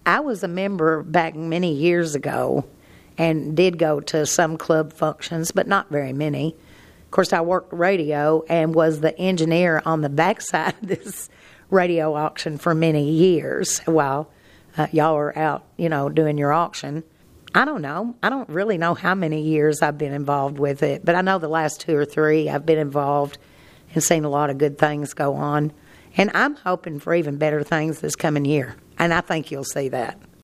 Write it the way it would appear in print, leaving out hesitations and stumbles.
I was a member back many years ago and did go to some club functions, but not very many. Of course, I worked radio and was the engineer on the backside of this radio auction for many years while y'all were out, doing your auction. I don't know. I don't really know how many years I've been involved with it, but I know the last 2 or 3 I've been involved and seen a lot of good things go on. And I'm hoping for even better things this coming year, and I think you'll see that.